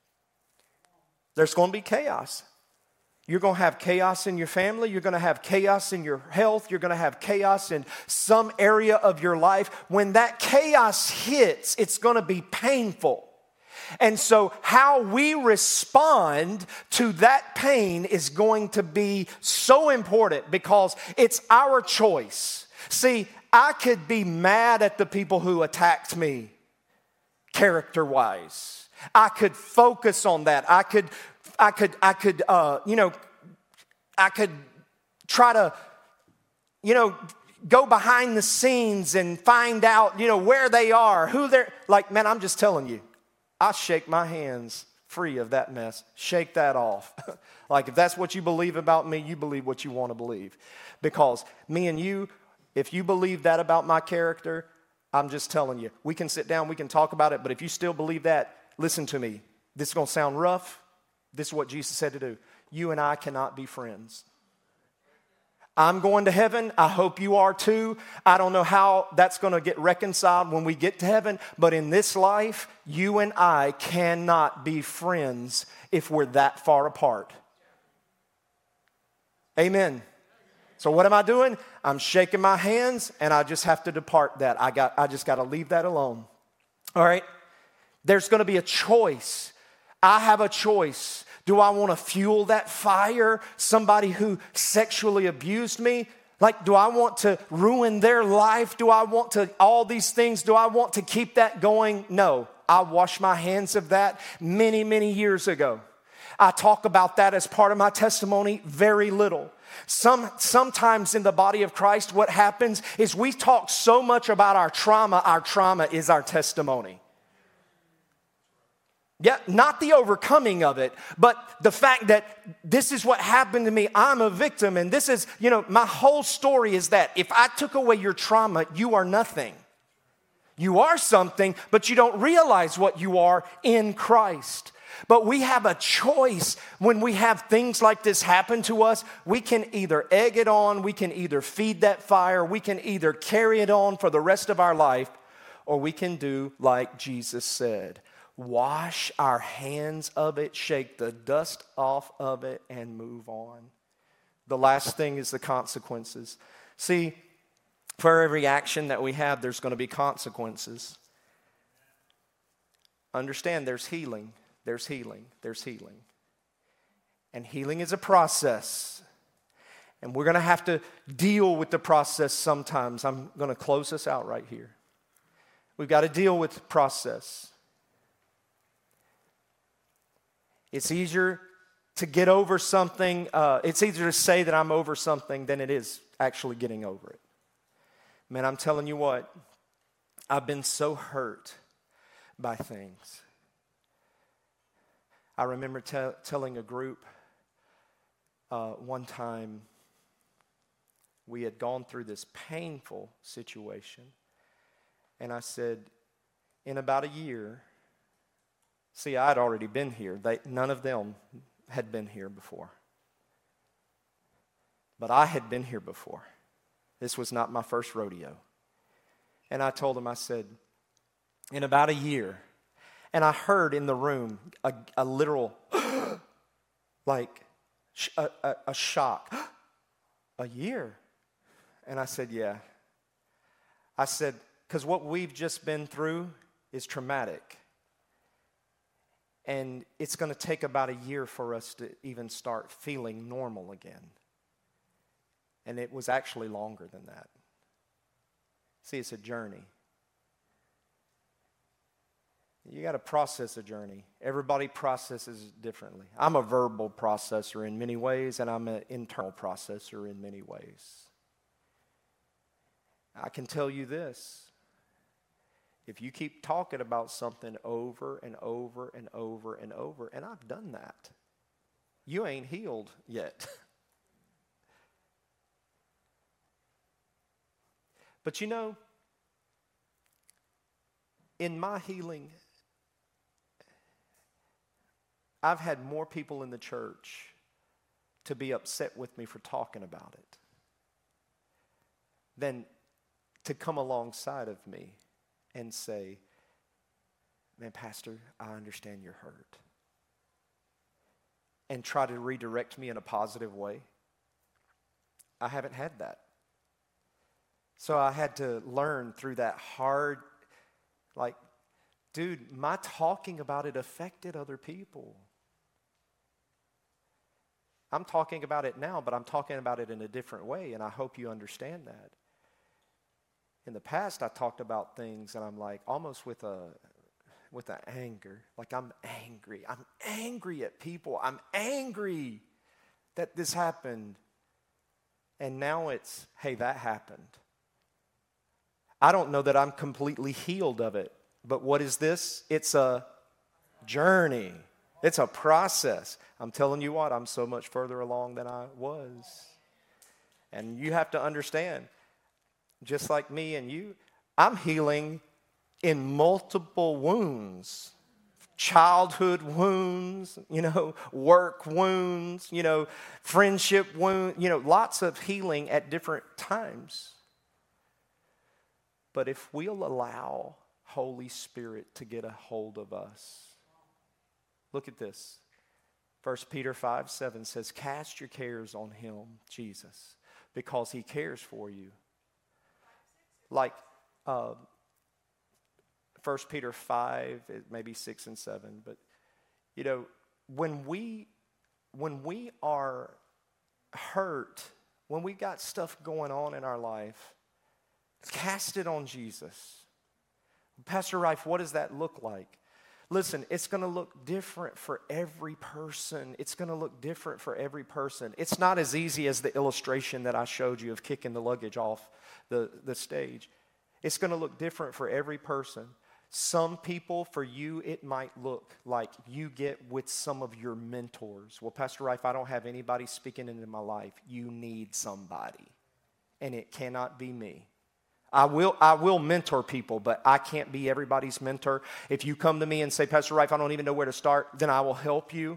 There's going to be chaos. You're going to have chaos in your family. You're going to have chaos in your health. You're going to have chaos in some area of your life. When that chaos hits, it's going to be painful. And so how we respond to that pain is going to be so important because it's our choice. See, I could be mad at the people who attacked me character-wise. I could focus on that. I could, I could, I could, uh, you know, I could try to, you know, go behind the scenes and find out, you know, where they are, who they're, like, man, I'm just telling you. I shake my hands free of that mess. Shake that off. Like if that's what you believe about me, you believe what you want to believe. Because me and you, if you believe that about my character, I'm just telling you, we can sit down, we can talk about it, but if you still believe that, listen to me. This is going to sound rough. This is what Jesus said to do. You and I cannot be friends. I'm going to heaven. I hope you are too. I don't know how that's going to get reconciled when we get to heaven, but in this life, you and I cannot be friends if we're that far apart. Amen. So what am I doing? I'm shaking my hands, and I just have to depart that. I got I just got to leave that alone. All right? There's going to be a choice. I have a choice. Do I want to fuel that fire? Somebody who sexually abused me? Like, do I want to ruin their life? Do I want to, all these things, do I want to keep that going? No. I washed my hands of that many, many years ago. I talk about that as part of my testimony very little. Some, sometimes in the body of Christ, what happens is we talk so much about our trauma, our trauma is our testimony. Yeah, not the overcoming of it, but the fact that this is what happened to me. I'm a victim, and this is, you know, my whole story is that if I took away your trauma, you are nothing. You are something, but you don't realize what you are in Christ. But we have a choice when we have things like this happen to us. We can either egg it on, we can either feed that fire, we can either carry it on for the rest of our life, or we can do like Jesus said. Wash our hands of it, shake the dust off of it, and move on. The last thing is the consequences. See, for every action that we have, there's going to be consequences. Understand there's healing, there's healing, there's healing. And healing is a process. And we're going to have to deal with the process sometimes. I'm going to close this out right here. We've got to deal with the process. It's easier to get over something. Uh, it's easier to say that I'm over something than it is actually getting over it. Man, I'm telling you what, I've been so hurt by things. I remember te- telling a group uh, one time we had gone through this painful situation. And I said, in about a year, see, I had already been here. They, none of them had been here before. But I had been here before. This was not my first rodeo. And I told them, I said, in about a year, and I heard in the room a, a literal, like, a, a, a shock. A year? And I said, yeah. I said, because what we've just been through is traumatic. And it's going to take about a year for us to even start feeling normal again. And it was actually longer than that. See, it's a journey. You got to process a journey. Everybody processes differently. I'm a verbal processor in many ways, and I'm an internal processor in many ways. I can tell you this. If you keep talking about something over and over and over and over, and I've done that, you ain't healed yet. But you know, in my healing, I've had more people in the church to be upset with me for talking about it than to come alongside of me and say, man, Pastor, I understand you're hurt. And try to redirect me in a positive way. I haven't had that. So I had to learn through that hard, like, dude, my talking about it affected other people. I'm talking about it now, but I'm talking about it in a different way, and I hope you understand that. In the past, I talked about things, and I'm like, almost with a, with an anger. Like, I'm angry. I'm angry at people. I'm angry that this happened. And now it's, hey, that happened. I don't know that I'm completely healed of it. But what is this? It's a journey. It's a process. I'm telling you what, I'm so much further along than I was. And you have to understand, just like me and you, I'm healing in multiple wounds. childhood wounds, you know, work wounds, you know, friendship wounds, you know, lots of healing at different times. But if we'll allow Holy Spirit to get a hold of us, look at this. First Peter five seven says, cast your cares on him, Jesus, because he cares for you. Like uh, First Peter five, maybe six and seven. But, you know, when we, when we are hurt, when we got stuff going on in our life, cast it on Jesus. Pastor Rife, what does that look like? Listen, it's going to look different for every person. It's going to look different for every person. It's not as easy as the illustration that I showed you of kicking the luggage off the, the stage. It's going to look different for every person. Some people, for you, it might look like you get with some of your mentors. Well, Pastor Rife, I don't have anybody speaking into my life. You need somebody, and it cannot be me. I will I will mentor people, but I can't be everybody's mentor. If you come to me and say, Pastor Rife, I don't even know where to start, then I will help you.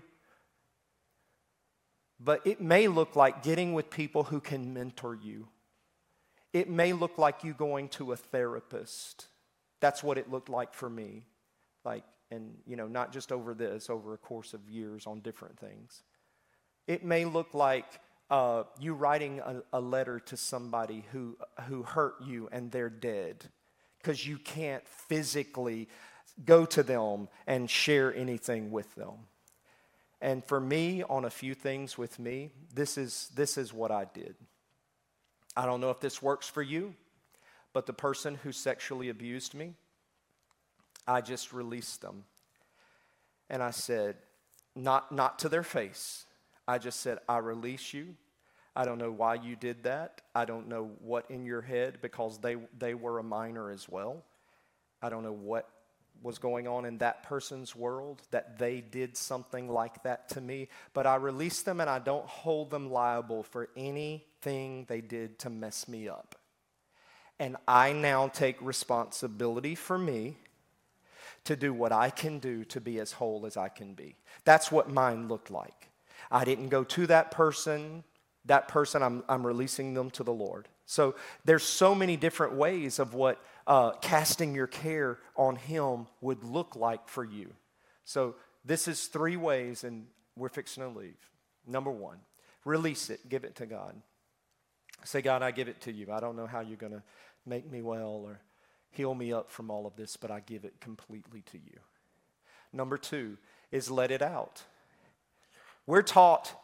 But it may look like getting with people who can mentor you. It may look like you going to a therapist. That's what it looked like for me. Like, and you know, not just over this, over a course of years on different things. It may look like Uh, you writing a, a letter to somebody who who hurt you and they're dead because you can't physically go to them and share anything with them. And for me, on a few things with me, this is this is what I did. I don't know if this works for you, but the person who sexually abused me, I just released them. And I said, not not to their face. I just said, I release you. I don't know why you did that. I don't know what in your head, because they, they were a minor as well. I don't know what was going on in that person's world that they did something like that to me. But I release them, and I don't hold them liable for anything they did to mess me up. And I now take responsibility for me to do what I can do to be as whole as I can be. That's what mine looked like. I didn't go to that person. That person, I'm, I'm releasing them to the Lord. So there's so many different ways of what uh, casting your care on him would look like for you. So this is three ways, and we're fixing to leave. Number one, release it. Give it to God. Say, God, I give it to you. I don't know how you're going to make me well or heal me up from all of this, but I give it completely to you. Number two is let it out. We're taught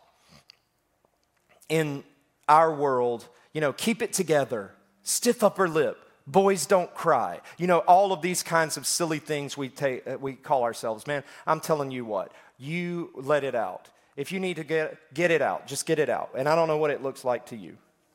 in our world, you know, keep it together, stiff upper lip, boys don't cry. You know, all of these kinds of silly things we take, uh, we call ourselves. Man, I'm telling you what, you let it out. If you need to get, get it out, just get it out. And I don't know what it looks like to you.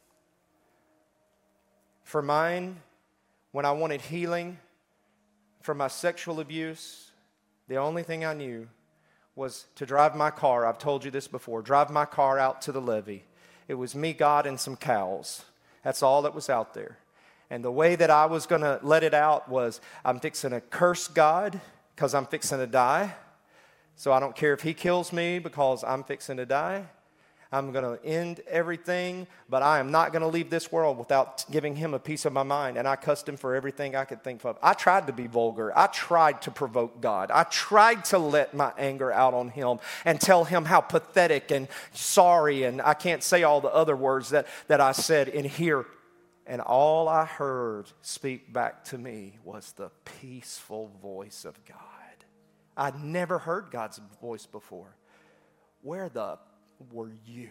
For mine, when I wanted healing from my sexual abuse, the only thing I knew was to drive my car. I've told you this before. Drive my car out to the levee. It was me, God, and some cows. That's all that was out there. And the way that I was going to let it out was I'm fixing to curse God because I'm fixing to die. So I don't care if he kills me because I'm fixing to die. I'm going to end everything, but I am not going to leave this world without giving him a piece of my mind. And I cussed him for everything I could think of. I tried to be vulgar. I tried to provoke God. I tried to let my anger out on him and tell him how pathetic and sorry, and I can't say all the other words that, that I said in here. And all I heard speak back to me was the peaceful voice of God. I'd never heard God's voice before. Where the were you?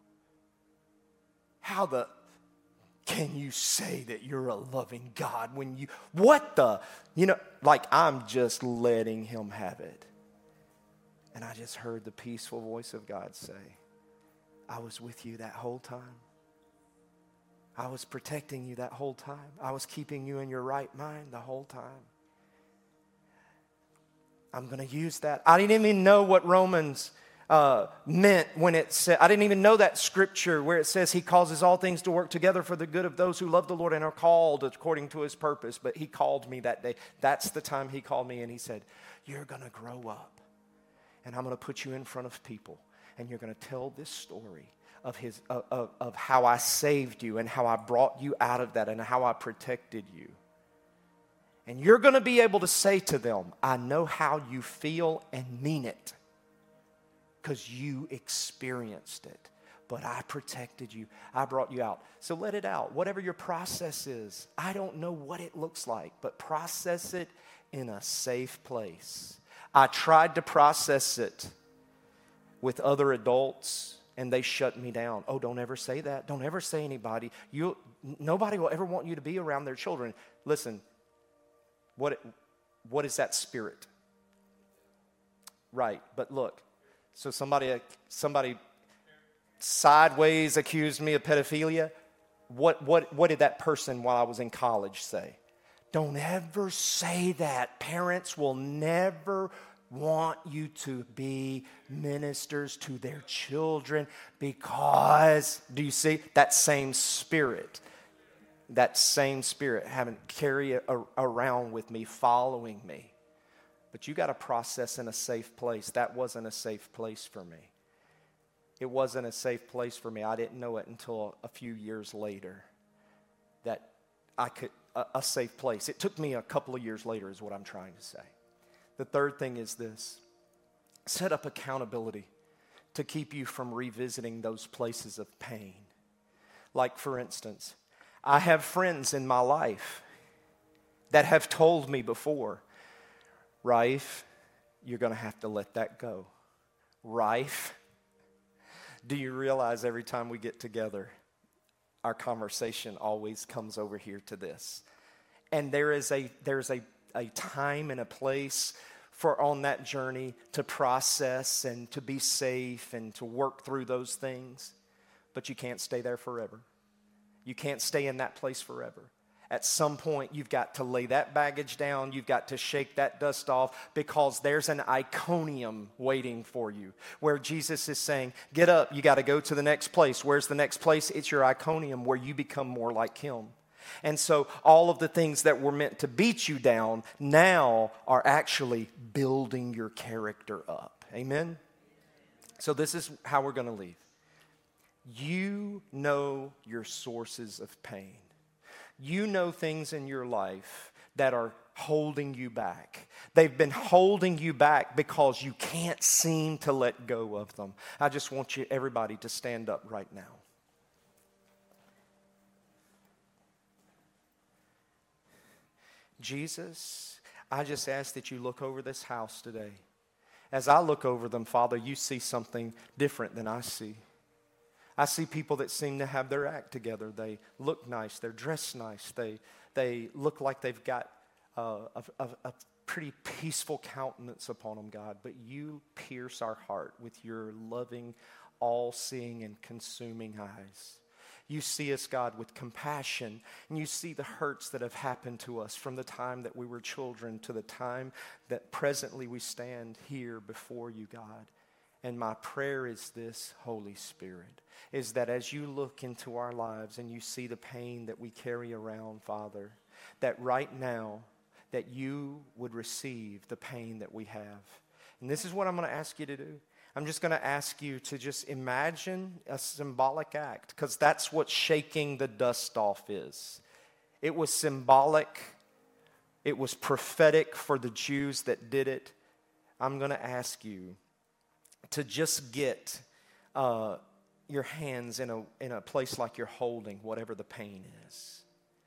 How the can you say that you're a loving God when you, what the, you know, like I'm just letting him have it. And I just heard the peaceful voice of God say, I was with you that whole time. I was protecting you that whole time. I was keeping you in your right mind the whole time. I'm going to use that. I didn't even know what Romans uh, meant when it said, I didn't even know that scripture where it says he causes all things to work together for the good of those who love the Lord and are called according to his purpose. But he called me that day. That's the time he called me, and he said, you're going to grow up, and I'm going to put you in front of people, and you're going to tell this story of his of, of, of how I saved you and how I brought you out of that and how I protected you. And you're going to be able to say to them, I know how you feel and mean it, because you experienced it. But I protected you. I brought you out. So let it out. Whatever your process is, I don't know what it looks like, but process it in a safe place. I tried to process it with other adults, and they shut me down. Oh, don't ever say that. Don't ever say anybody. You, nobody will ever want you to be around their children. Listen, what, what is that spirit? Right, but look. So somebody, somebody sideways accused me of pedophilia. What, what, what did that person while I was in college say? Don't ever say that. Parents will never want you to be ministers to their children because, do you see, that same spirit, that same spirit having carry it around with me, following me. But you got to process in a safe place. That wasn't a safe place for me. It wasn't a safe place for me. I didn't know it until a few years later that I could, a, a safe place. It took me a couple of years later is what I'm trying to say. The third thing is this. Set up accountability to keep you from revisiting those places of pain. Like, for instance, I have friends in my life that have told me before, Raif, you're going to have to let that go. Raif, do you realize every time we get together, our conversation always comes over here to this? And there is a there's a, a time and a place for on that journey to process and to be safe and to work through those things. But you can't stay there forever. You can't stay in that place forever. At some point, you've got to lay that baggage down. You've got to shake that dust off because there's an Iconium waiting for you where Jesus is saying, get up, you got to go to the next place. Where's the next place? It's your Iconium where you become more like him. And so all of the things that were meant to beat you down now are actually building your character up. Amen? So this is how we're going to leave. You know your sources of pain. You know things in your life that are holding you back. They've been holding you back because you can't seem to let go of them. I just want you, everybody, to stand up right now. Jesus, I just ask that you look over this house today. As I look over them, Father, you see something different than I see. I see people that seem to have their act together. They look nice. They're dressed nice. They, they look like they've got uh, a, a, a pretty peaceful countenance upon them, God. But you pierce our heart with your loving, all-seeing, and consuming eyes. You see us, God, with compassion, and you see the hurts that have happened to us from the time that we were children to the time that presently we stand here before you, God. And my prayer is this, Holy Spirit, is that as you look into our lives and you see the pain that we carry around, Father, that right now that you would receive the pain that we have. And this is what I'm going to ask you to do. I'm just going to ask you to just imagine a symbolic act, because that's what shaking the dust off is. It was symbolic. It was prophetic for the Jews that did it. I'm going to ask you to just get uh, your hands in a, in a place like you're holding whatever the pain is.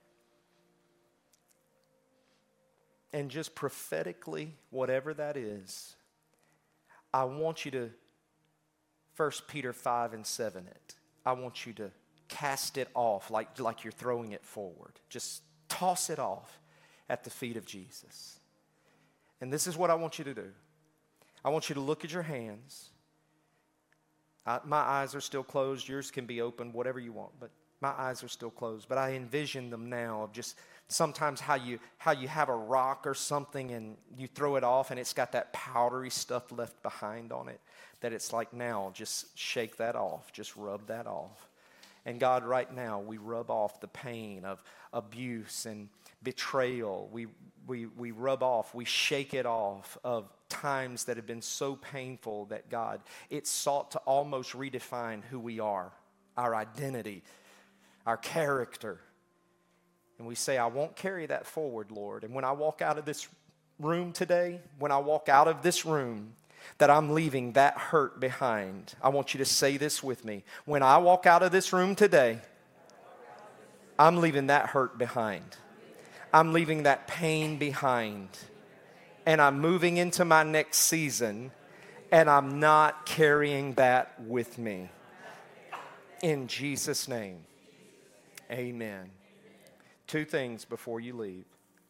And just prophetically, whatever that is, I want you to, First Peter five and seven it. I want you to cast it off like, like you're throwing it forward. Just toss it off at the feet of Jesus. And this is what I want you to do. I want you to look at your hands. I, my eyes are still closed. Yours can be open, whatever you want. But My eyes are still closed, but I envision them now of just sometimes how you how you have a rock or something and you throw it off and it's got that powdery stuff left behind on it, that it's like, now just shake that off, just rub that off. And God, right now, we rub off the pain of abuse and betrayal. We, we, we rub off, we shake it off of times that have been so painful that, God, it sought to almost redefine who we are, our identity, our character. And we say, I won't carry that forward, Lord. And when I walk out of this room today, when I walk out of this room, that I'm leaving that hurt behind. I want you to say this with me. When I walk out of this room today, I'm leaving that hurt behind. I'm leaving that pain behind. And I'm moving into my next season, and I'm not carrying that with me. In Jesus' name, amen. Two things before you leave.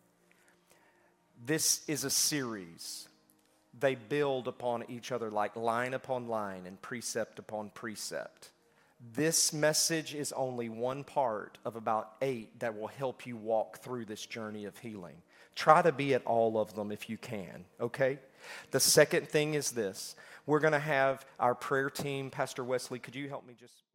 This is a series. They build upon each other like line upon line and precept upon precept. This message is only one part of about eight that will help you walk through this journey of healing. Try to be at all of them if you can, okay? The second thing is this. We're going to have our prayer team. Pastor Wesley, could you help me just...